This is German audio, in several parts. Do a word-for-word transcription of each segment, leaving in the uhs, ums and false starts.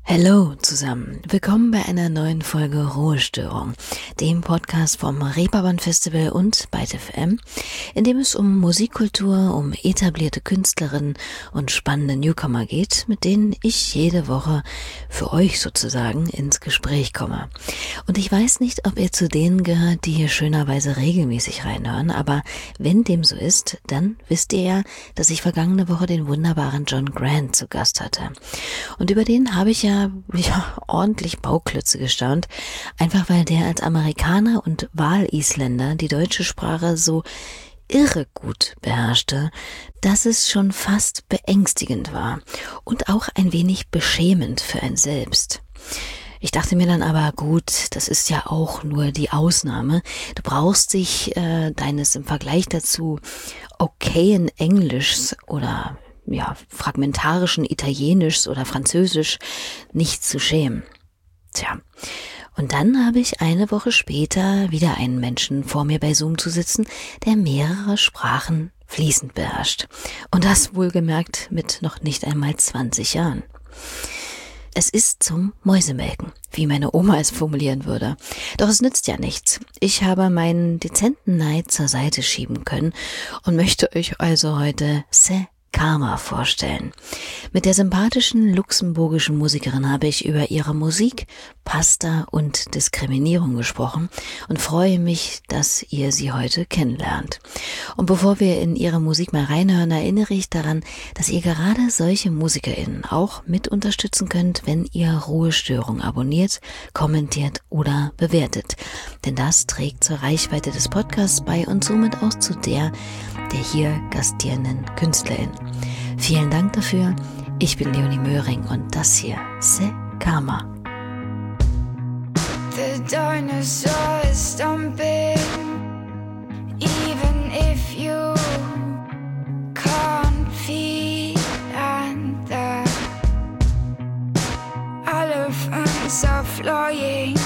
Hallo zusammen, willkommen bei einer neuen Folge Ruhestörung, dem Podcast vom Reeperbahn Festival und Byte F M, in dem es um Musikkultur, um etablierte Künstlerinnen und spannende Newcomer geht, mit denen ich jede Woche für euch sozusagen ins Gespräch komme. Und ich weiß nicht, ob ihr zu denen gehört, die hier schönerweise regelmäßig reinhören, aber wenn dem so ist, dann wisst ihr ja, dass ich vergangene Woche den wunderbaren John Grant zu Gast hatte. Und über den habe ich ja Ja, ordentlich Bauklötze gestaunt, einfach weil der als Amerikaner und Walisländer die deutsche Sprache so irre gut beherrschte, dass es schon fast beängstigend war und auch ein wenig beschämend für einen selbst. Ich dachte mir dann aber, gut, das ist ja auch nur die Ausnahme. Du brauchst dich äh, deines im Vergleich dazu okayen Englischs oder ja, fragmentarischen Italienisch oder Französisch nicht zu schämen. Tja, und dann habe ich eine Woche später wieder einen Menschen vor mir bei Zoom zu sitzen, der mehrere Sprachen fließend beherrscht. Und das wohlgemerkt mit noch nicht einmal zwanzig Jahren. Es ist zum Mäusemelken, wie meine Oma es formulieren würde. Doch es nützt ja nichts. Ich habe meinen dezenten Neid zur Seite schieben können und möchte euch also heute Se Kama vorstellen. Mit der sympathischen luxemburgischen Musikerin habe ich über ihre Musik, Pasta und Diskriminierung gesprochen und freue mich, dass ihr sie heute kennenlernt. Und bevor wir in ihre Musik mal reinhören, erinnere ich daran, dass ihr gerade solche MusikerInnen auch mit unterstützen könnt, wenn ihr Ruhestörung abonniert, kommentiert oder bewertet. Denn das trägt zur Reichweite des Podcasts bei und somit auch zu der der hier gastierenden Künstlerin. Vielen Dank dafür. Ich bin Leonie Möhring und das hier Se Kama. The dinosaur is stomping, even if you can't feel and the elephants are flying,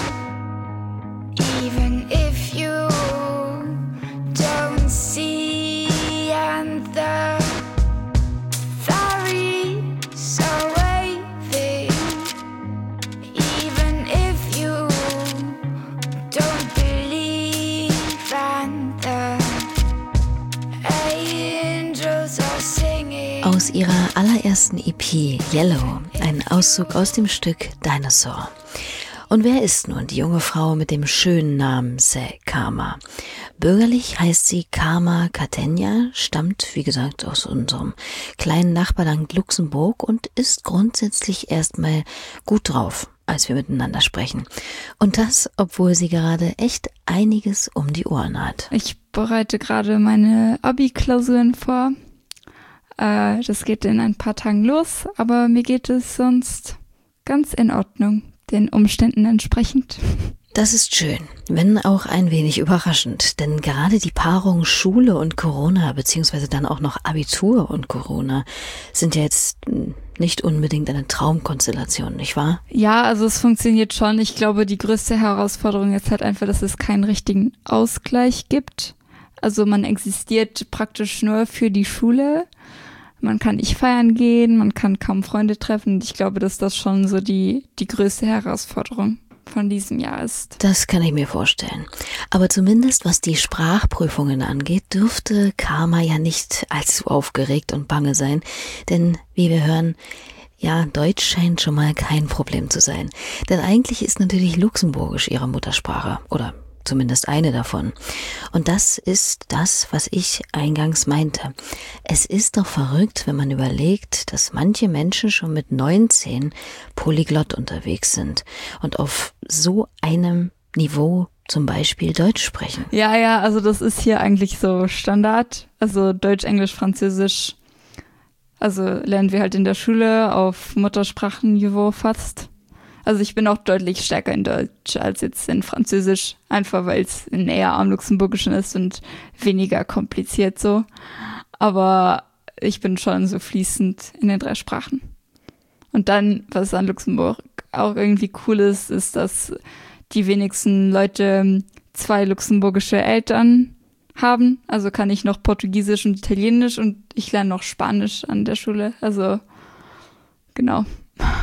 even if you don't see. And the fairies are waving, even if you don't believe. And the angels are singing. Aus ihrer allerersten E P Yellow, ein Auszug aus dem Stück Dinosaur. Und wer ist nun die junge Frau mit dem schönen Namen Se Kama? Bürgerlich heißt sie Kama Katenya, stammt, wie gesagt, aus unserem kleinen Nachbarland Luxemburg und ist grundsätzlich erstmal gut drauf, als wir miteinander sprechen. Und das, obwohl sie gerade echt einiges um die Ohren hat. Ich bereite gerade meine Abi-Klausuren vor. Äh, das geht in ein paar Tagen los, aber mir geht es sonst ganz in Ordnung, den Umständen entsprechend. Das ist schön, wenn auch ein wenig überraschend, denn gerade die Paarung Schule und Corona, beziehungsweise dann auch noch Abitur und Corona, sind ja jetzt nicht unbedingt eine Traumkonstellation, nicht wahr? Ja, also es funktioniert schon. Ich glaube, die größte Herausforderung ist halt einfach, dass es keinen richtigen Ausgleich gibt. Also man existiert praktisch nur für die Schule. Man kann nicht feiern gehen, man kann kaum Freunde treffen. Und ich glaube, dass das schon so die, die größte Herausforderung von diesem Jahr ist. Das kann ich mir vorstellen. Aber zumindest was die Sprachprüfungen angeht, dürfte Kama ja nicht allzu aufgeregt und bange sein. Denn wie wir hören, ja, Deutsch scheint schon mal kein Problem zu sein. Denn eigentlich ist natürlich Luxemburgisch ihre Muttersprache. Oder zumindest eine davon. Und das ist das, was ich eingangs meinte. Es ist doch verrückt, wenn man überlegt, dass manche Menschen schon mit neunzehn polyglott unterwegs sind und auf so einem Niveau zum Beispiel Deutsch sprechen. Ja, ja, also das ist hier eigentlich so Standard. Also Deutsch, Englisch, Französisch. Also lernen wir halt in der Schule auf Muttersprachenniveau fast. Also ich bin auch deutlich stärker in Deutsch als jetzt in Französisch, einfach weil es näher am Luxemburgischen ist und weniger kompliziert so. Aber ich bin schon so fließend in den drei Sprachen. Und dann, was an Luxemburg auch irgendwie cool ist, ist, dass die wenigsten Leute zwei luxemburgische Eltern haben. Also kann ich noch Portugiesisch und Italienisch und ich lerne noch Spanisch an der Schule. Also genau.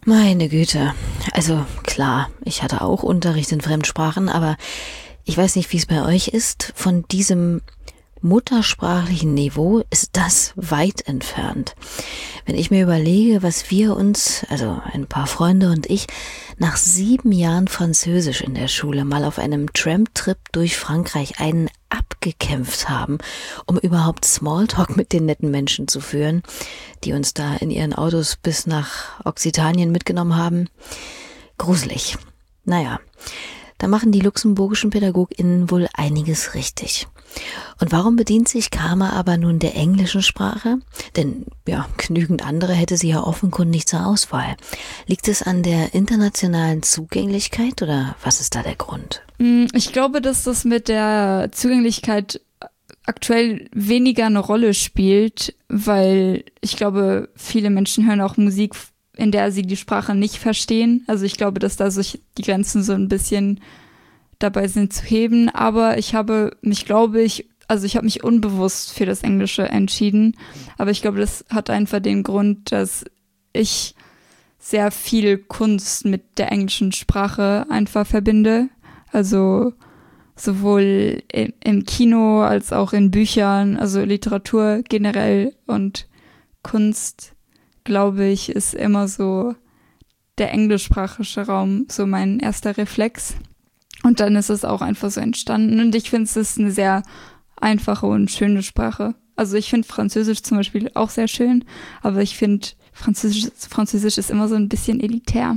Meine Güte. Also klar, ich hatte auch Unterricht in Fremdsprachen, aber ich weiß nicht, wie es bei euch ist. Von diesem muttersprachlichen Niveau ist das weit entfernt. Wenn ich mir überlege, was wir uns, also ein paar Freunde und ich, nach sieben Jahren Französisch in der Schule mal auf einem Tramtrip durch Frankreich einen abgekämpft haben, um überhaupt Smalltalk mit den netten Menschen zu führen, die uns da in ihren Autos bis nach Occitanien mitgenommen haben. Gruselig. Naja, da machen die luxemburgischen PädagogInnen wohl einiges richtig. Und warum bedient sich Karma aber nun der englischen Sprache? Denn ja, genügend andere hätte sie ja offenkundig zur Auswahl. Liegt es an der internationalen Zugänglichkeit oder was ist da der Grund? Ich glaube, dass das mit der Zugänglichkeit aktuell weniger eine Rolle spielt, weil ich glaube, viele Menschen hören auch Musik, in der sie die Sprache nicht verstehen. Also ich glaube, dass da sich die Grenzen so ein bisschen dabei sind zu heben, aber ich habe mich, glaube ich, also ich habe mich unbewusst für das Englische entschieden, aber ich glaube, das hat einfach den Grund, dass ich sehr viel Kunst mit der englischen Sprache einfach verbinde, also sowohl im Kino als auch in Büchern, also Literatur generell und Kunst, glaube ich, ist immer so der englischsprachige Raum so mein erster Reflex. Und dann ist es auch einfach so entstanden. Und ich finde, es ist eine sehr einfache und schöne Sprache. Also ich finde Französisch zum Beispiel auch sehr schön, aber ich finde, Französisch, Französisch ist immer so ein bisschen elitär.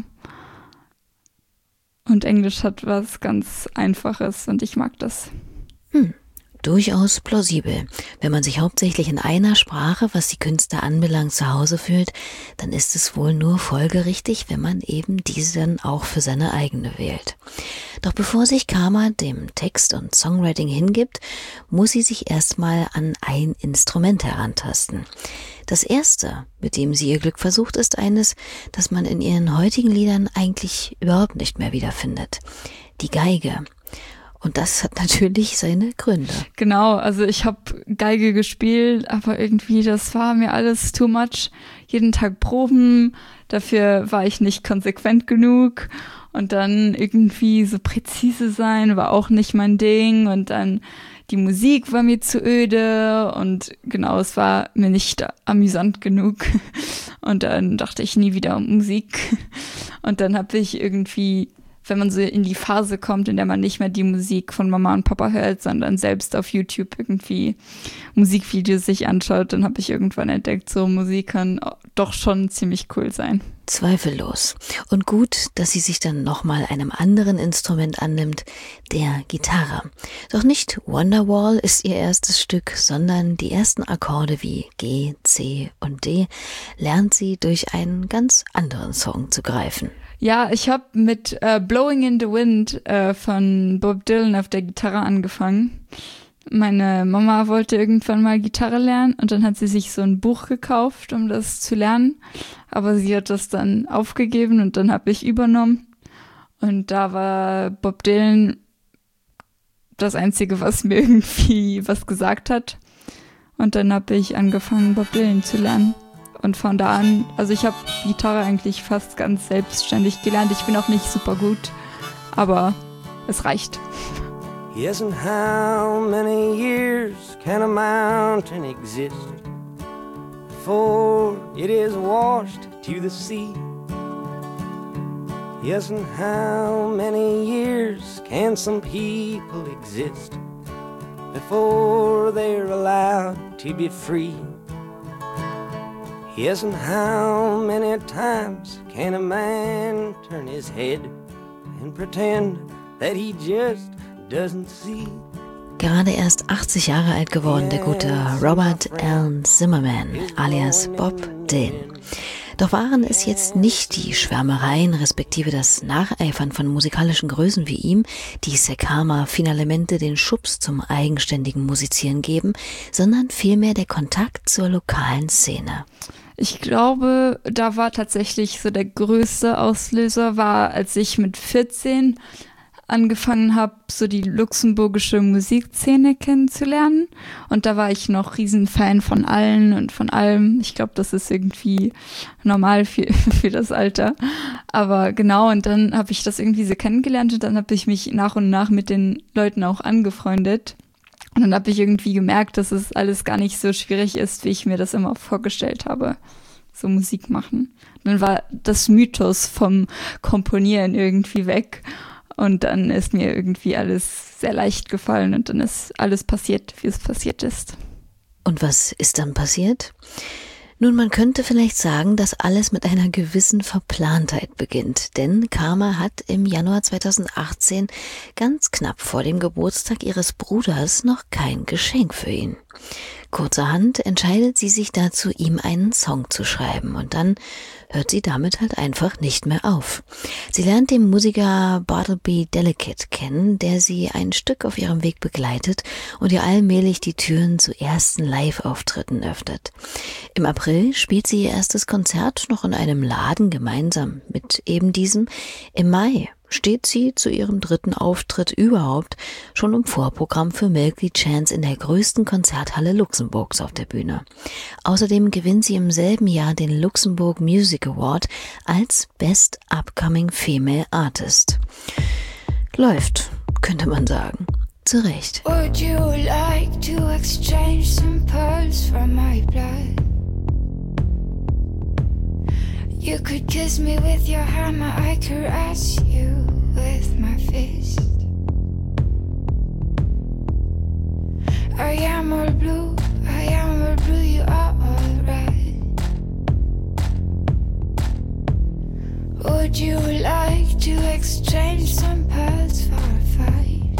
Und Englisch hat was ganz Einfaches und ich mag das. Hm. Durchaus plausibel. Wenn man sich hauptsächlich in einer Sprache, was die Künste anbelangt, zu Hause fühlt, dann ist es wohl nur folgerichtig, wenn man eben diese dann auch für seine eigene wählt. Doch bevor sich Karma dem Text und Songwriting hingibt, muss sie sich erstmal an ein Instrument herantasten. Das erste, mit dem sie ihr Glück versucht, ist eines, das man in ihren heutigen Liedern eigentlich überhaupt nicht mehr wiederfindet. Die Geige. Und das hat natürlich seine Gründe. Genau, also ich habe Geige gespielt, aber irgendwie, das war mir alles too much. Jeden Tag Proben, dafür war ich nicht konsequent genug. Und dann irgendwie so präzise sein, war auch nicht mein Ding. Und dann die Musik war mir zu öde. Und genau, es war mir nicht amüsant genug. Und dann dachte ich nie wieder um Musik. Und dann habe ich irgendwie, wenn man so in die Phase kommt, in der man nicht mehr die Musik von Mama und Papa hört, sondern selbst auf YouTube irgendwie Musikvideos sich anschaut, dann habe ich irgendwann entdeckt, so Musik kann doch schon ziemlich cool sein. Zweifellos. Und gut, dass sie sich dann nochmal einem anderen Instrument annimmt, der Gitarre. Doch nicht Wonderwall ist ihr erstes Stück, sondern die ersten Akkorde wie G, C und D lernt sie durch einen ganz anderen Song zu greifen. Ja, ich habe mit äh, Blowing in the Wind äh, von Bob Dylan auf der Gitarre angefangen. Meine Mama wollte irgendwann mal Gitarre lernen und dann hat sie sich so ein Buch gekauft, um das zu lernen. Aber sie hat das dann aufgegeben und dann habe ich übernommen. Und da war Bob Dylan das Einzige, was mir irgendwie was gesagt hat. Und dann habe ich angefangen, Bob Dylan zu lernen. Und von da an, also ich habe Gitarre eigentlich fast ganz selbstständig gelernt. Ich bin auch nicht super gut, aber es reicht. Yes, and how many years can a mountain exist before it is washed to the sea? Yes, and how many years can some people exist before they're allowed to be free? Yes, and how many times can a man turn his head and pretend that he just doesn't see? Gerade erst achtzig Jahre alt geworden, der gute Robert Allen Zimmerman, alias Bob Dylan. Doch waren es jetzt nicht die Schwärmereien respektive das Nacheifern von musikalischen Größen wie ihm, die Karma Finalemente den Schubs zum eigenständigen Musizieren geben, sondern vielmehr der Kontakt zur lokalen Szene. Ich glaube, da war tatsächlich so der größte Auslöser, war, als ich mit vierzehn angefangen habe, so die luxemburgische Musikszene kennenzulernen. Und da war ich noch Riesenfan von allen und von allem. Ich glaube, das ist irgendwie normal für, für das Alter. Aber genau, und dann habe ich das irgendwie so kennengelernt und dann habe ich mich nach und nach mit den Leuten auch angefreundet. Und dann habe ich irgendwie gemerkt, dass es alles gar nicht so schwierig ist, wie ich mir das immer vorgestellt habe. So Musik machen. Und dann war das Mythos vom Komponieren irgendwie weg. Und dann ist mir irgendwie alles sehr leicht gefallen und dann ist alles passiert, wie es passiert ist. Und was ist dann passiert? Nun, man könnte vielleicht sagen, dass alles mit einer gewissen Verplantheit beginnt, denn Karma hat im Januar zweitausendachtzehn ganz knapp vor dem Geburtstag ihres Bruders noch kein Geschenk für ihn. Kurzerhand entscheidet sie sich dazu, ihm einen Song zu schreiben und dann hört sie damit halt einfach nicht mehr auf. Sie lernt den Musiker Bartleby Delicate kennen, der sie ein Stück auf ihrem Weg begleitet und ihr allmählich die Türen zu ersten Live-Auftritten öffnet. Im April spielt sie ihr erstes Konzert noch in einem Laden gemeinsam mit eben diesem. Im Mai steht sie zu ihrem dritten Auftritt überhaupt schon im Vorprogramm für Milky Chance in der größten Konzerthalle Luxemburgs auf der Bühne. Außerdem gewinnt sie im selben Jahr den Luxembourg Music Award als Best Upcoming Female Artist. Läuft, könnte man sagen. Zu Recht. Would you like to exchange some pearls from my blood? You could kiss me with your hammer, I caress you with my fist. I am all blue, I am all blue, you are all red. Would you like to exchange some pearls for a fight?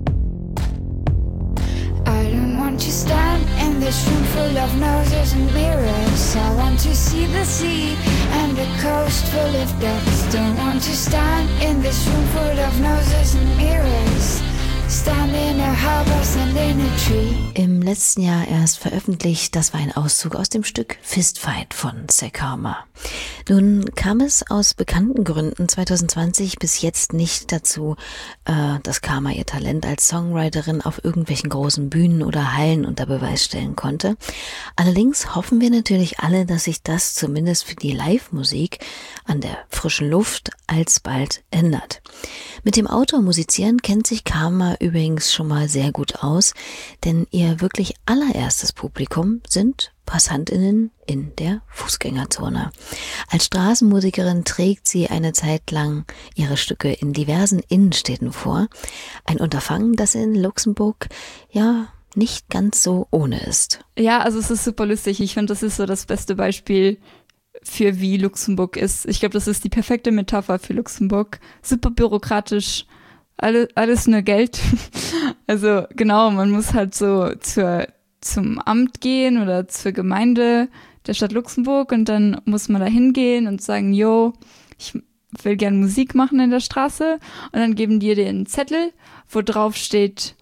I don't want to stand in this room full of noses and mirrors. I want to see the sea and the coast full of ducks. Don't want to stand in this room full of noses and mirrors. Stand in a harbor, stand in a tree. Im letzten Jahr erst veröffentlicht, das war ein Auszug aus dem Stück Fistfight von Karma. Nun kam es aus bekannten Gründen zweitausendzwanzig bis jetzt nicht dazu, äh, dass Karma ihr Talent als Songwriterin auf irgendwelchen großen Bühnen oder Hallen unter Beweis stellen konnte. Allerdings hoffen wir natürlich alle, dass sich das zumindest für die Live-Musik an der frischen Luft alsbald ändert. Mit dem Outdoor-Musizieren kennt sich Karma übrigens schon mal sehr gut aus, denn ihr wirklich allererstes Publikum sind PassantInnen in der Fußgängerzone. Als Straßenmusikerin trägt sie eine Zeit lang ihre Stücke in diversen Innenstädten vor. Ein Unterfangen, das in Luxemburg ja nicht ganz so ohne ist. Ja, also es ist super lustig. Ich finde, das ist so das beste Beispiel für wie Luxemburg ist. Ich glaube, das ist die perfekte Metapher für Luxemburg. Super bürokratisch, alle, alles nur Geld. Also genau, man muss halt so zur, zum Amt gehen oder zur Gemeinde der Stadt Luxemburg und dann muss man da hingehen und sagen, yo, ich will gern Musik machen in der Straße und dann geben die dir einen Zettel, wo drauf steht,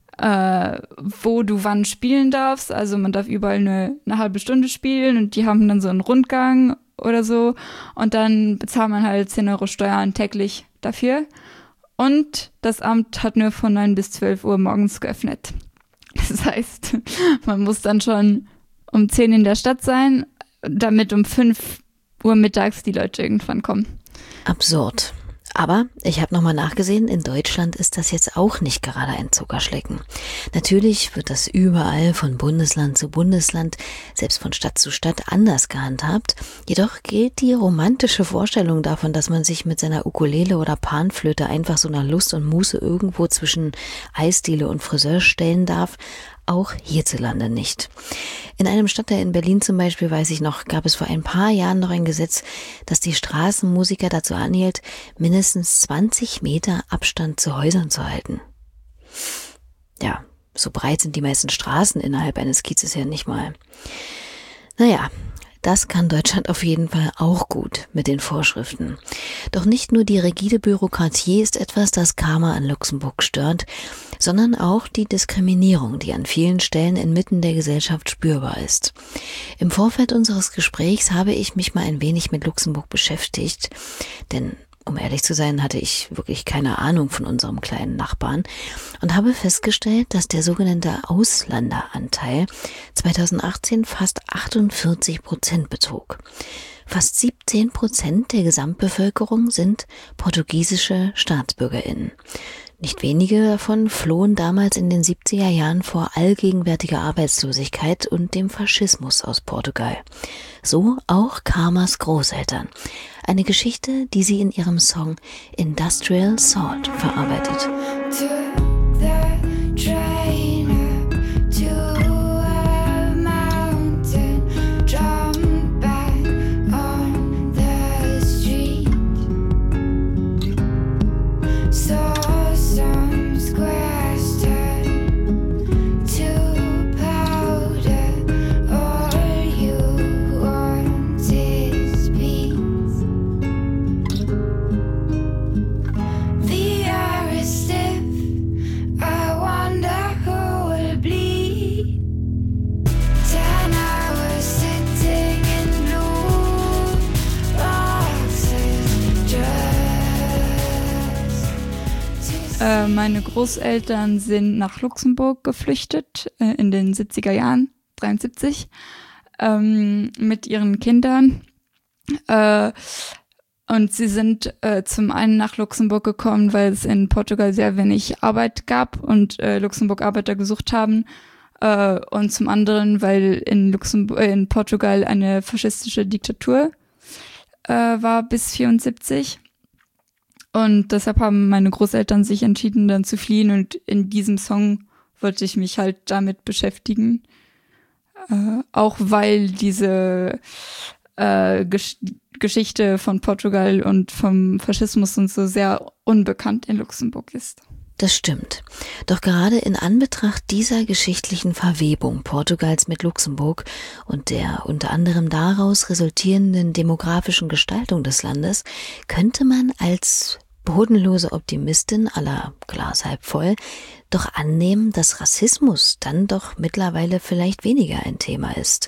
äh, wo du wann spielen darfst. Also man darf überall eine, eine halbe Stunde spielen und die haben dann so einen Rundgang oder so und dann bezahlt man halt zehn Euro Steuern täglich dafür. Und das Amt hat nur von neun bis zwölf Uhr morgens geöffnet. Das heißt, man muss dann schon um zehn in der Stadt sein, damit um fünf Uhr mittags die Leute irgendwann kommen. Absurd. Aber ich habe nochmal nachgesehen, in Deutschland ist das jetzt auch nicht gerade ein Zuckerschlecken. Natürlich wird das überall von Bundesland zu Bundesland, selbst von Stadt zu Stadt anders gehandhabt. Jedoch gilt die romantische Vorstellung davon, dass man sich mit seiner Ukulele oder Panflöte einfach so nach Lust und Muße irgendwo zwischen Eisdiele und Friseur stellen darf, auch hierzulande nicht. In einem Stadtteil in Berlin zum Beispiel, weiß ich noch, gab es vor ein paar Jahren noch ein Gesetz, das die Straßenmusiker dazu anhielt, mindestens zwanzig Meter Abstand zu Häusern zu halten. Ja, so breit sind die meisten Straßen innerhalb eines Kiezes ja nicht mal. Naja, das kann Deutschland auf jeden Fall auch gut mit den Vorschriften. Doch nicht nur die rigide Bürokratie ist etwas, das Karma an Luxemburg stört, sondern auch die Diskriminierung, die an vielen Stellen inmitten der Gesellschaft spürbar ist. Im Vorfeld unseres Gesprächs habe ich mich mal ein wenig mit Luxemburg beschäftigt, denn Um ehrlich zu sein, hatte ich wirklich keine Ahnung von unserem kleinen Nachbarn und habe festgestellt, dass der sogenannte Ausländeranteil zweitausendachtzehn fast achtundvierzig Prozent betrug. Fast siebzehn Prozent der Gesamtbevölkerung sind portugiesische StaatsbürgerInnen. Nicht wenige davon flohen damals in den siebziger Jahren vor allgegenwärtiger Arbeitslosigkeit und dem Faschismus aus Portugal. So auch Karmas Großeltern. Eine Geschichte, die sie in ihrem Song Industrial Salt verarbeitet. Meine Großeltern sind nach Luxemburg geflüchtet äh, in den siebziger Jahren, dreiundsiebzig, ähm, mit ihren Kindern. Äh, und sie sind äh, zum einen nach Luxemburg gekommen, weil es in Portugal sehr wenig Arbeit gab und äh, Luxemburg Arbeiter gesucht haben. Äh, und zum anderen, weil in, Luxemburg, äh, in Portugal eine faschistische Diktatur äh, war bis vierundsiebzig. Und deshalb haben meine Großeltern sich entschieden, dann zu fliehen. Und in diesem Song wollte ich mich halt damit beschäftigen. Äh, auch weil diese äh, Gesch- Geschichte von Portugal und vom Faschismus und so sehr unbekannt in Luxemburg ist. Das stimmt. Doch gerade in Anbetracht dieser geschichtlichen Verwebung Portugals mit Luxemburg und der unter anderem daraus resultierenden demografischen Gestaltung des Landes könnte man als bodenlose Optimistin à la Glas halb voll doch annehmen, dass Rassismus dann doch mittlerweile vielleicht weniger ein Thema ist.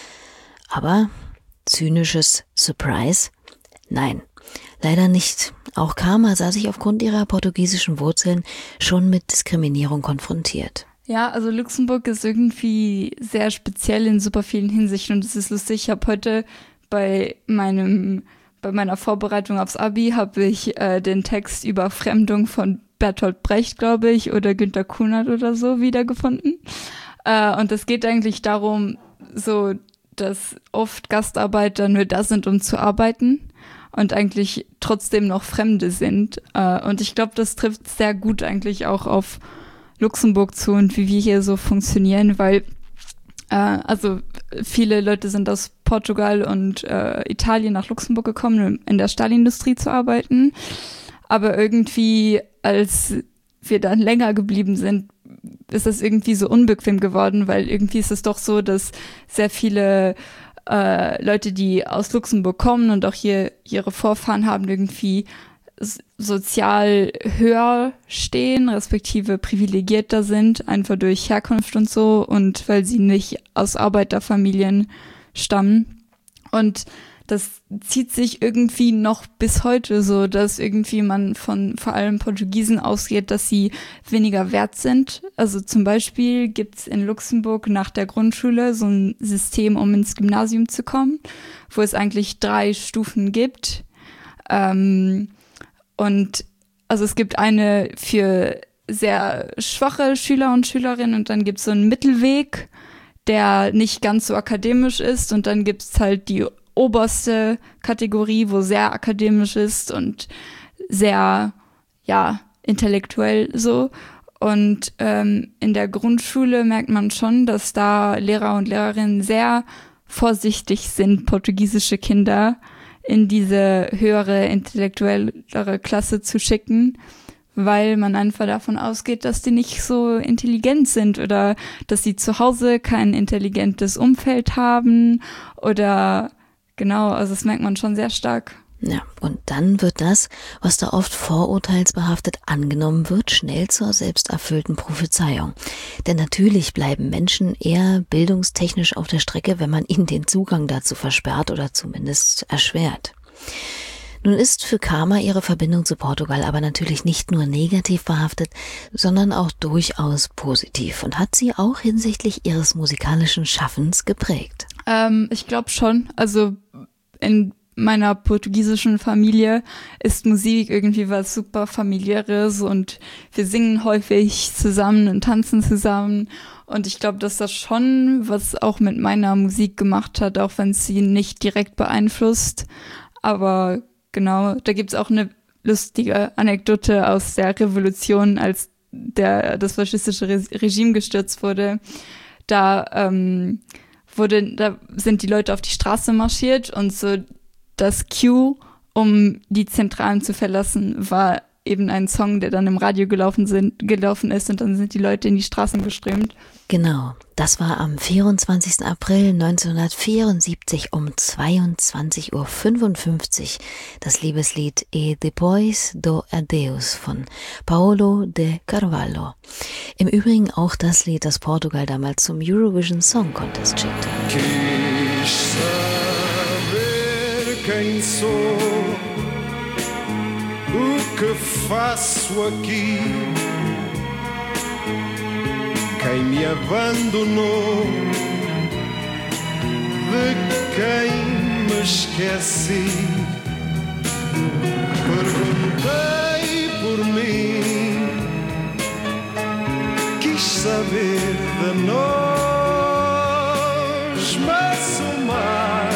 Aber zynisches Surprise? Nein. Leider nicht. Auch Karma sah sich aufgrund ihrer portugiesischen Wurzeln schon mit Diskriminierung konfrontiert. Ja, also Luxemburg ist irgendwie sehr speziell in super vielen Hinsichten und es ist lustig. Ich habe heute bei meinem bei meiner Vorbereitung aufs Abi habe ich äh, den Text über Fremdung von Bertolt Brecht, glaube ich, oder Günter Kunert oder so wiedergefunden. Äh, und es geht eigentlich darum, so, dass oft Gastarbeiter nur da sind, um zu arbeiten. Und eigentlich trotzdem noch Fremde sind. Und ich glaube, das trifft sehr gut eigentlich auch auf Luxemburg zu und wie wir hier so funktionieren, weil äh, also viele Leute sind aus Portugal und äh, Italien nach Luxemburg gekommen, um in der Stahlindustrie zu arbeiten. Aber irgendwie, als wir dann länger geblieben sind, ist das irgendwie so unbequem geworden, weil irgendwie ist es doch so, dass sehr viele Äh, Leute, die aus Luxemburg kommen und auch hier ihre Vorfahren haben, irgendwie s- sozial höher stehen, respektive privilegierter sind, einfach durch Herkunft und so und weil sie nicht aus Arbeiterfamilien stammen. Und das zieht sich irgendwie noch bis heute so, dass irgendwie man von vor allem Portugiesen ausgeht, dass sie weniger wert sind. Also zum Beispiel gibt's in Luxemburg nach der Grundschule so ein System, um ins Gymnasium zu kommen, wo es eigentlich drei Stufen gibt. Ähm, und also es gibt eine für sehr schwache Schüler und Schülerinnen und dann gibt's so einen Mittelweg, der nicht ganz so akademisch ist und dann gibt's halt die oberste Kategorie, wo sehr akademisch ist und sehr, ja, intellektuell so. Und ähm, in der Grundschule merkt man schon, dass da Lehrer und Lehrerinnen sehr vorsichtig sind, portugiesische Kinder in diese höhere, intellektuellere Klasse zu schicken, weil man einfach davon ausgeht, dass die nicht so intelligent sind oder dass sie zu Hause kein intelligentes Umfeld haben oder genau, also das merkt man schon sehr stark. Ja, und dann wird das, was da oft vorurteilsbehaftet angenommen wird, schnell zur selbsterfüllten Prophezeiung. Denn natürlich bleiben Menschen eher bildungstechnisch auf der Strecke, wenn man ihnen den Zugang dazu versperrt oder zumindest erschwert. Nun ist für Karma ihre Verbindung zu Portugal aber natürlich nicht nur negativ behaftet, sondern auch durchaus positiv und hat sie auch hinsichtlich ihres musikalischen Schaffens geprägt. Ähm, ich glaube schon. Also in meiner portugiesischen Familie ist Musik irgendwie was super Familiäres und wir singen häufig zusammen und tanzen zusammen. Und ich glaube, dass das schon was auch mit meiner Musik gemacht hat, auch wenn es sie nicht direkt beeinflusst. Aber genau, da gibt's auch eine lustige Anekdote aus der Revolution, als der das faschistische Re- Regime gestürzt wurde. Da ähm, wurde, da sind die Leute auf die Straße marschiert und so das Cue, um die Zentralen zu verlassen, war eben ein Song, der dann im Radio gelaufen sind, gelaufen ist und dann sind die Leute in die Straßen geströmt. Genau, das war am vierundzwanzigsten April neunzehnhundertvierundsiebzig um zweiundzwanzig Uhr fünfundfünfzig das Liebeslied E Depois do Adeus von Paulo de Carvalho. Im Übrigen auch das Lied, das Portugal damals zum Eurovision Song Contest schickte. Quis saber quem sou, o que faço aqui, quem me abandonou, de quem me esqueci. Perguntei por mim, quis saber de nós, mas o mar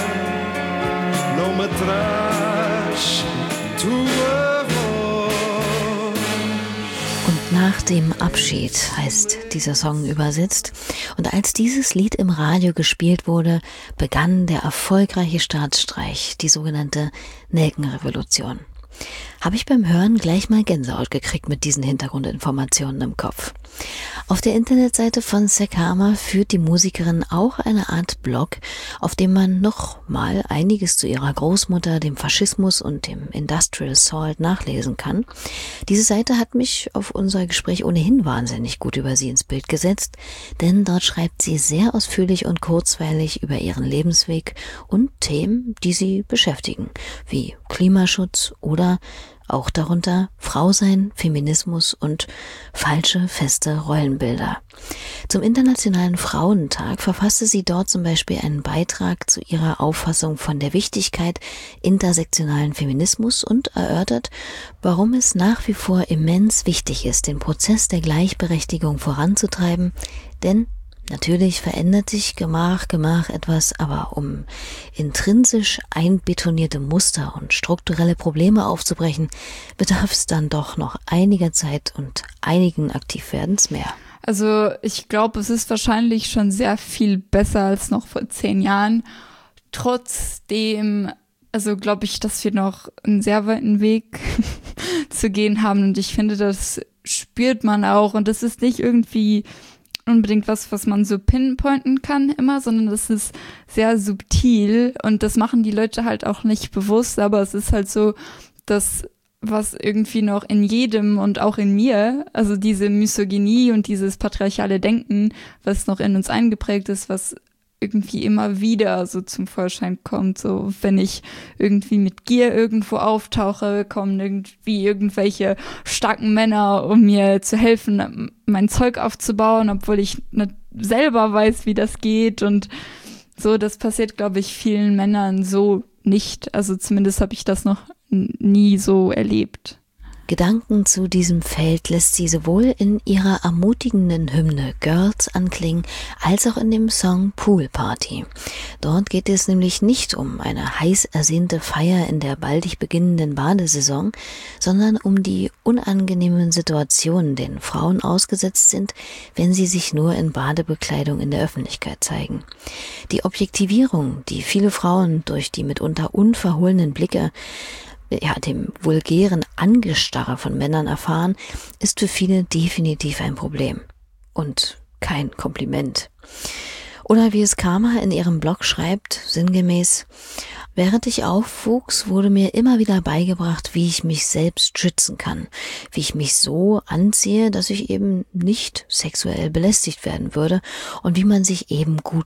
não me traz tua voz. Und nach dem Abschied heißt dieser Song übersetzt. Und als dieses Lied im Radio gespielt wurde, begann der erfolgreiche Staatsstreich, die sogenannte Nelkenrevolution. Habe ich beim Hören gleich mal Gänsehaut gekriegt mit diesen Hintergrundinformationen im Kopf. Auf der Internetseite von Sekama führt die Musikerin auch eine Art Blog, auf dem man noch mal einiges zu ihrer Großmutter, dem Faschismus und dem Industrial Salt nachlesen kann. Diese Seite hat mich auf unser Gespräch ohnehin wahnsinnig gut über sie ins Bild gesetzt, denn dort schreibt sie sehr ausführlich und kurzweilig über ihren Lebensweg und Themen, die sie beschäftigen, wie Klimaschutz oder auch darunter Frau sein, Feminismus und falsche, feste Rollenbilder. Zum Internationalen Frauentag verfasste sie dort zum Beispiel einen Beitrag zu ihrer Auffassung von der Wichtigkeit intersektionalen Feminismus und erörtert, warum es nach wie vor immens wichtig ist, den Prozess der Gleichberechtigung voranzutreiben, denn natürlich verändert sich Gemach, Gemach etwas, aber um intrinsisch einbetonierte Muster und strukturelle Probleme aufzubrechen, bedarf es dann doch noch einiger Zeit und einigen Aktivwerdens mehr. Also ich glaube, es ist wahrscheinlich schon sehr viel besser als noch vor zehn Jahren. Trotzdem, also glaube ich, dass wir noch einen sehr weiten Weg zu gehen haben und ich finde, das spürt man auch und das ist nicht irgendwie unbedingt was, was man so pinpointen kann immer, sondern das ist sehr subtil und das machen die Leute halt auch nicht bewusst, aber es ist halt so, dass was irgendwie noch in jedem und auch in mir, also diese Misogynie und dieses patriarchale Denken, was noch in uns eingeprägt ist, was irgendwie immer wieder so zum Vorschein kommt, so wenn ich irgendwie mit Gier irgendwo auftauche, kommen irgendwie irgendwelche starken Männer, um mir zu helfen, mein Zeug aufzubauen, obwohl ich nicht selber weiß, wie das geht und so, das passiert, glaube ich, vielen Männern so nicht, also zumindest habe ich das noch nie so erlebt. Gedanken zu diesem Feld lässt sie sowohl in ihrer ermutigenden Hymne Girls anklingen, als auch in dem Song Pool Party. Dort geht es nämlich nicht um eine heiß ersehnte Feier in der baldig beginnenden Badesaison, sondern um die unangenehmen Situationen, denen Frauen ausgesetzt sind, wenn sie sich nur in Badebekleidung in der Öffentlichkeit zeigen. Die Objektivierung, die viele Frauen durch die mitunter unverhohlenen Blicke ja, dem vulgären Angestarre von Männern erfahren, ist für viele definitiv ein Problem und kein Kompliment. Oder wie es Karma in ihrem Blog schreibt, sinngemäß: Während ich aufwuchs, wurde mir immer wieder beigebracht, wie ich mich selbst schützen kann, wie ich mich so anziehe, dass ich eben nicht sexuell belästigt werden würde und wie man sich eben gut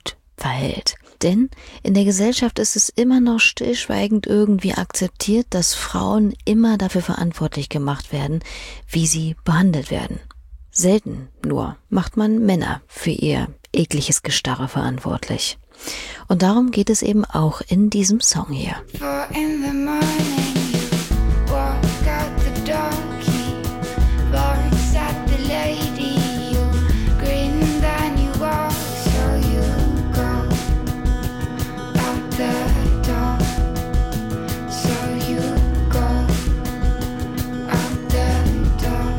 verhält. Denn in der Gesellschaft ist es immer noch stillschweigend irgendwie akzeptiert, dass Frauen immer dafür verantwortlich gemacht werden, wie sie behandelt werden. Selten nur macht man Männer für ihr ekliges Gestarre verantwortlich. Und darum geht es eben auch in diesem Song hier. Four in the morning, you walk out the door, key looks at the lady, you grin, then you walk, so you go out the door, so you go out the door.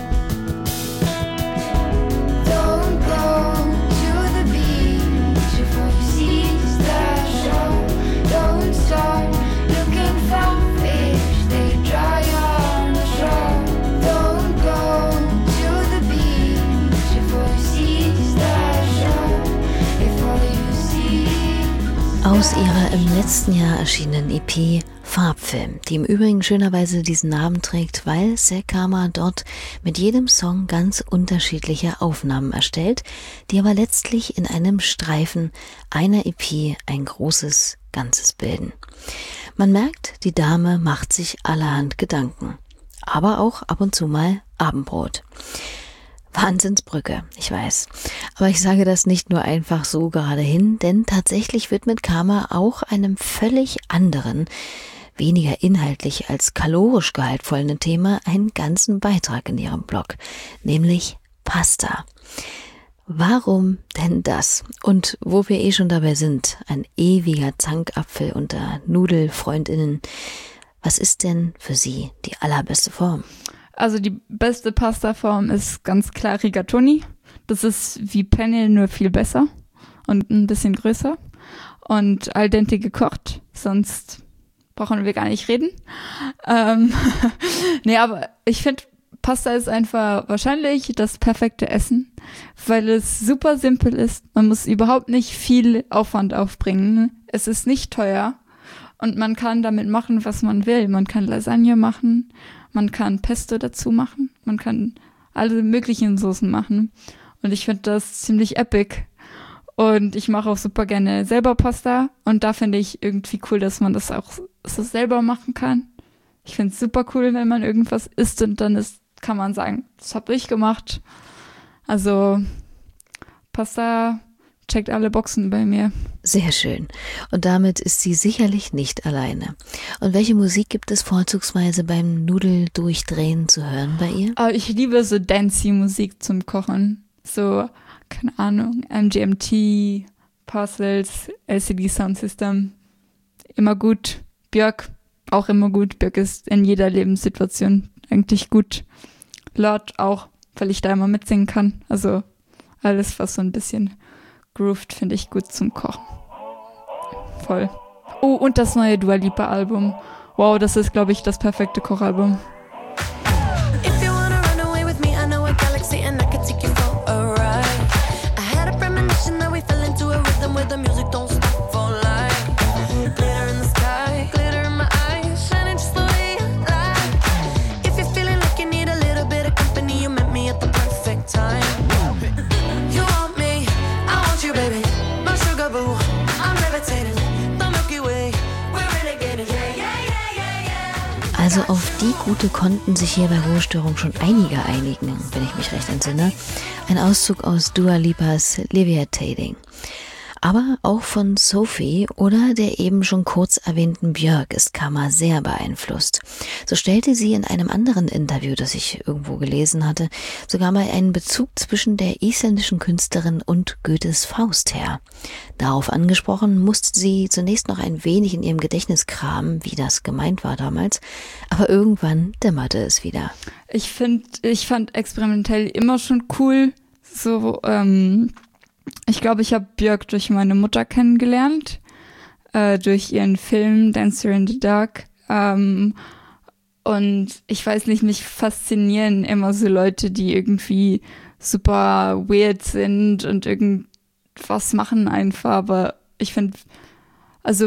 Don't go to the beach before you seize the shore. Don't start looking for fish, they dry on the shore. Don't go to the beach before you seize the shore. Before you seize. Aus ihrer im letzten Jahr erschienenen E P Farbfilm, die im Übrigen schönerweise diesen Namen trägt, weil Sekama dort mit jedem Song ganz unterschiedliche Aufnahmen erstellt, die aber letztlich in einem Streifen einer E P ein großes Ganzes bilden. Man merkt, die Dame macht sich allerhand Gedanken, aber auch ab und zu mal Abendbrot. Wahnsinnsbrücke, ich weiß. Aber ich sage das nicht nur einfach so gerade hin, denn tatsächlich widmet Kama auch einem völlig anderen, weniger inhaltlich als kalorisch gehaltvollen Thema einen ganzen Beitrag in ihrem Blog, nämlich Pasta. Warum denn das? Und wo wir eh schon dabei sind, ein ewiger Zankapfel unter Nudelfreundinnen, was ist denn für Sie die allerbeste Form? Also die beste Pastaform ist ganz klar Rigatoni. Das ist wie Penne, nur viel besser und ein bisschen größer und al dente gekocht, sonst brauchen wir gar nicht reden. Ähm, nee, aber ich finde, Pasta ist einfach wahrscheinlich das perfekte Essen, weil es super simpel ist. Man muss überhaupt nicht viel Aufwand aufbringen. Es ist nicht teuer und man kann damit machen, was man will. Man kann Lasagne machen, man kann Pesto dazu machen, man kann alle möglichen Soßen machen. Und ich finde das ziemlich epic. Und ich mache auch super gerne selber Pasta. Und da finde ich irgendwie cool, dass man das auch so selber machen kann. Ich finde es super cool, wenn man irgendwas isst und dann ist, kann man sagen, das habe ich gemacht. Also Pasta checkt alle Boxen bei mir. Sehr schön. Und damit ist sie sicherlich nicht alleine. Und welche Musik gibt es vorzugsweise beim Nudeldurchdrehen zu hören bei ihr? Aber ich liebe so Dancey-Musik zum Kochen. So, keine Ahnung, M G M T, Parcels, L C D Sound System. Immer gut. Björk, auch immer gut. Björk ist in jeder Lebenssituation eigentlich gut. Lord auch, weil ich da immer mitsingen kann. Also alles, was so ein bisschen grooved, finde ich gut zum Kochen. Voll. Oh, und das neue Dua Lipa Album. Wow, das ist, glaube ich, das perfekte Kochalbum. Also auf die Gute konnten sich hier bei Ruhestörung schon einige einigen, wenn ich mich recht entsinne. Ein Auszug aus Dua Lipas Levitating. Aber auch von Sophie oder der eben schon kurz erwähnten Björk ist Kama sehr beeinflusst. So stellte sie in einem anderen Interview, das ich irgendwo gelesen hatte, sogar mal einen Bezug zwischen der isländischen Künstlerin und Goethes Faust her. Darauf angesprochen, musste sie zunächst noch ein wenig in ihrem Gedächtnis kramen, wie das gemeint war damals, aber irgendwann dämmerte es wieder. Ich finde, ich fand experimentell immer schon cool, so, ähm, ich glaube, ich habe Björk durch meine Mutter kennengelernt, äh, durch ihren Film Dancer in the Dark. Ähm, und ich weiß nicht, mich faszinieren immer so Leute, die irgendwie super weird sind und irgendwas machen einfach. Aber ich finde, also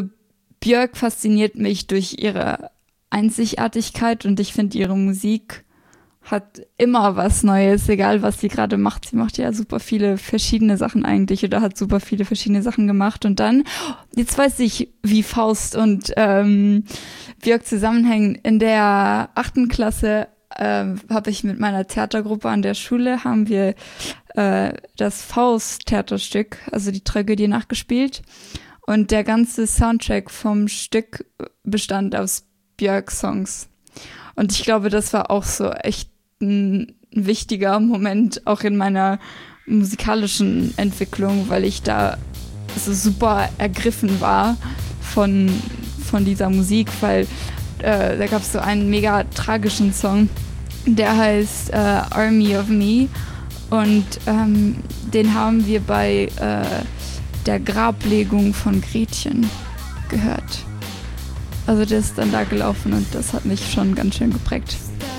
Björk fasziniert mich durch ihre Einzigartigkeit und ich finde, ihre Musik hat immer was Neues, egal was sie gerade macht. Sie macht ja super viele verschiedene Sachen eigentlich oder hat super viele verschiedene Sachen gemacht. Und dann, jetzt weiß ich, wie Faust und ähm, Björk zusammenhängen. In der achten Klasse äh, habe ich mit meiner Theatergruppe an der Schule, haben wir äh, das Faust-Theaterstück, also die Tragödie, nachgespielt. Und der ganze Soundtrack vom Stück bestand aus Björk-Songs. Und ich glaube, das war auch so echt ein wichtiger Moment auch in meiner musikalischen Entwicklung, weil ich da so super ergriffen war von, von dieser Musik, weil äh, da gab es so einen mega tragischen Song, der heißt äh, Army of Me, und ähm, den haben wir bei äh, der Grablegung von Gretchen gehört. Also der ist dann da gelaufen und das hat mich schon ganz schön geprägt.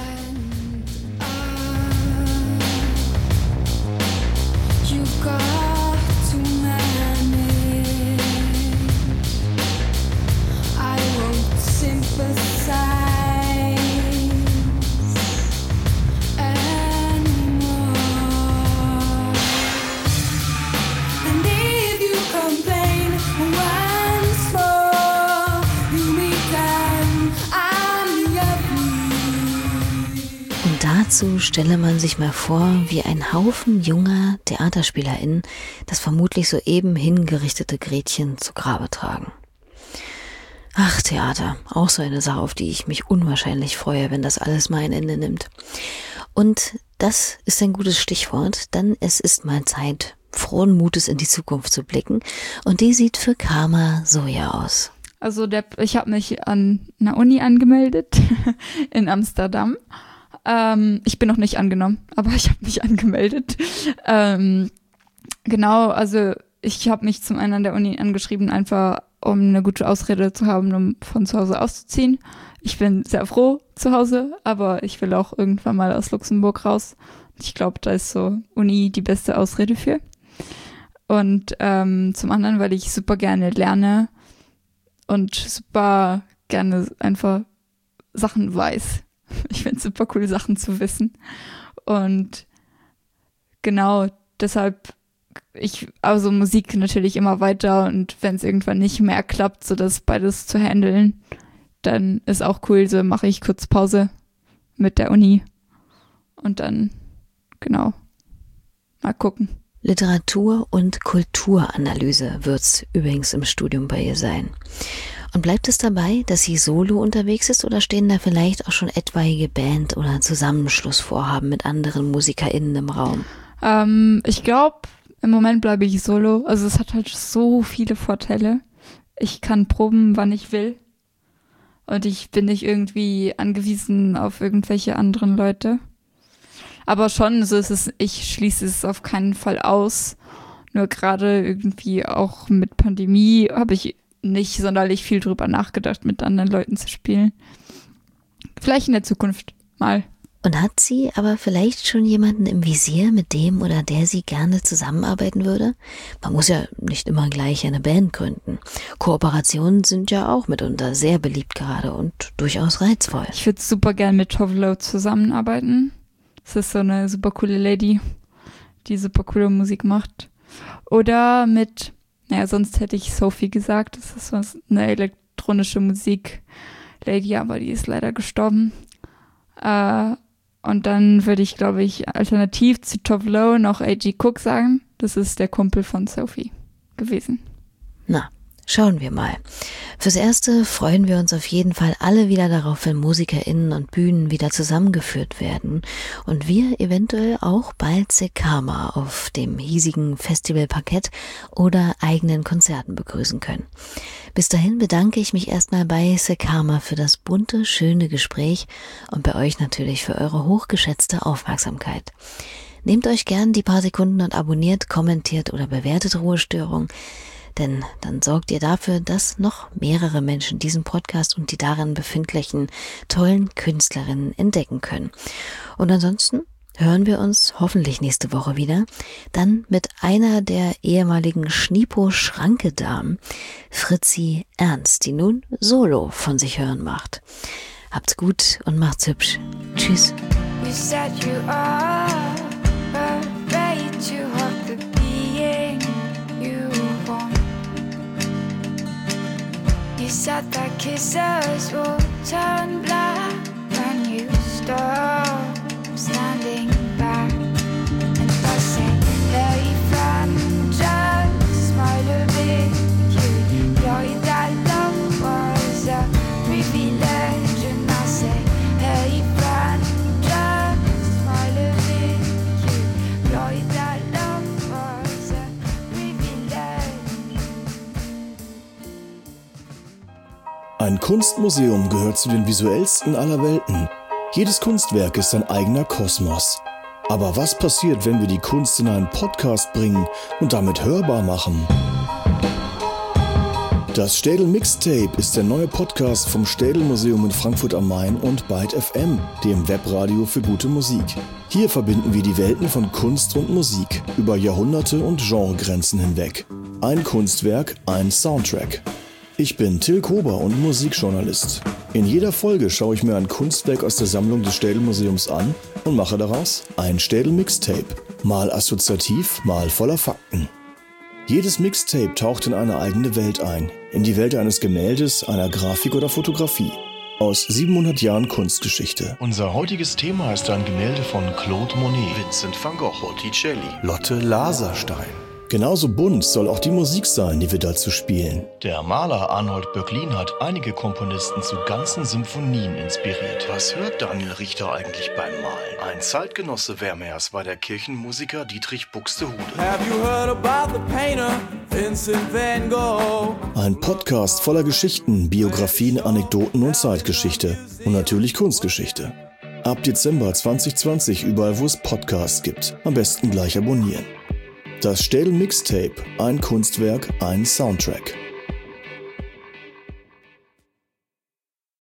Dazu stelle man sich mal vor, wie ein Haufen junger TheaterspielerInnen das vermutlich soeben hingerichtete Gretchen zu Grabe tragen. Ach, Theater, auch so eine Sache, auf die ich mich unwahrscheinlich freue, wenn das alles mal ein Ende nimmt. Und das ist ein gutes Stichwort, denn es ist mal Zeit, frohen Mutes in die Zukunft zu blicken. Und die sieht für Karma so ja aus. Also der, ich habe mich an einer Uni angemeldet in Amsterdam. Ähm, ich bin noch nicht angenommen, aber ich habe mich angemeldet. Ähm, genau, also ich habe mich zum einen an der Uni angeschrieben, einfach um eine gute Ausrede zu haben, um von zu Hause auszuziehen. Ich bin sehr froh zu Hause, aber ich will auch irgendwann mal aus Luxemburg raus. Ich glaube, da ist so Uni die beste Ausrede für. Und ähm, zum anderen, weil ich super gerne lerne und super gerne einfach Sachen weiß. Ich finde es super cool, Sachen zu wissen. Und genau deshalb, ich, also Musik natürlich immer weiter, und wenn es irgendwann nicht mehr klappt, so das beides zu handeln, dann ist auch cool, so mache ich kurz Pause mit der Uni und dann, genau, mal gucken. Literatur- und Kulturanalyse wird's übrigens im Studium bei ihr sein. Und bleibt es dabei, dass sie solo unterwegs ist, oder stehen da vielleicht auch schon etwaige Band- oder Zusammenschlussvorhaben mit anderen MusikerInnen im Raum? Ähm, ich glaube, im Moment bleibe ich solo. Also es hat halt so viele Vorteile. Ich kann proben, wann ich will. Und ich bin nicht irgendwie angewiesen auf irgendwelche anderen Leute. Aber schon, so ist es, ich schließe es auf keinen Fall aus. Nur gerade irgendwie auch mit Pandemie habe ich nicht sonderlich viel drüber nachgedacht, mit anderen Leuten zu spielen. Vielleicht in der Zukunft mal. Und hat sie aber vielleicht schon jemanden im Visier, mit dem oder der sie gerne zusammenarbeiten würde? Man muss ja nicht immer gleich eine Band gründen. Kooperationen sind ja auch mitunter sehr beliebt gerade und durchaus reizvoll. Ich würde super gern mit Tovlo zusammenarbeiten. Das ist so eine super coole Lady, die super coole Musik macht. Oder mit, naja, sonst hätte ich Sophie gesagt. Das ist so eine elektronische Musik-Lady, aber die ist leider gestorben. Äh, und dann würde ich, glaube ich, alternativ zu Tovlo noch A G Cook sagen. Das ist der Kumpel von Sophie gewesen. Na, schauen wir mal. Fürs Erste freuen wir uns auf jeden Fall alle wieder darauf, wenn MusikerInnen und Bühnen wieder zusammengeführt werden und wir eventuell auch bald Sekama auf dem hiesigen Festivalparkett oder eigenen Konzerten begrüßen können. Bis dahin bedanke ich mich erstmal bei Sekama für das bunte, schöne Gespräch und bei euch natürlich für eure hochgeschätzte Aufmerksamkeit. Nehmt euch gern die paar Sekunden und abonniert, kommentiert oder bewertet Ruhestörung, denn dann sorgt ihr dafür, dass noch mehrere Menschen diesen Podcast und die darin befindlichen tollen Künstlerinnen entdecken können. Und ansonsten hören wir uns hoffentlich nächste Woche wieder, dann mit einer der ehemaligen Schniepo-Schranke-Damen, Fritzi Ernst, die nun Solo von sich hören macht. Habt's gut und macht's hübsch. Tschüss. You said you are afraid to hug the being you want. You said that kisses will turn black when you stop standing back. And I say, hey friend, just smile a bit. You know that love was a privilege. And I say, hey friend, just smile a bit. You know that love was a privilege. Ein Kunstmuseum gehört zu den visuellsten aller Welten. Jedes Kunstwerk ist ein eigener Kosmos. Aber was passiert, wenn wir die Kunst in einen Podcast bringen und damit hörbar machen? Das Städel Mixtape ist der neue Podcast vom Städel Museum in Frankfurt am Main und Byte F M, dem Webradio für gute Musik. Hier verbinden wir die Welten von Kunst und Musik über Jahrhunderte und Genregrenzen hinweg. Ein Kunstwerk, ein Soundtrack. Ich bin Till Kober und Musikjournalist. In jeder Folge schaue ich mir ein Kunstwerk aus der Sammlung des Städel Museums an und mache daraus ein Städel Mixtape. Mal assoziativ, mal voller Fakten. Jedes Mixtape taucht in eine eigene Welt ein. In die Welt eines Gemäldes, einer Grafik oder Fotografie. Aus siebenhundert Jahren Kunstgeschichte. Unser heutiges Thema ist ein Gemälde von Claude Monet, Vincent van Gogh, Botticelli, Lotte Laserstein. Genauso bunt soll auch die Musik sein, die wir dazu spielen. Der Maler Arnold Böcklin hat einige Komponisten zu ganzen Symphonien inspiriert. Was hört Daniel Richter eigentlich beim Malen? Ein Zeitgenosse Vermeers war der Kirchenmusiker Dietrich Buxtehude. Have you heard about the painter Vincent van Gogh? Ein Podcast voller Geschichten, Biografien, Anekdoten und Zeitgeschichte. Und natürlich Kunstgeschichte. Ab Dezember zwanzig zwanzig überall, wo es Podcasts gibt. Am besten gleich abonnieren. Das Städel Mixtape, ein Kunstwerk, ein Soundtrack.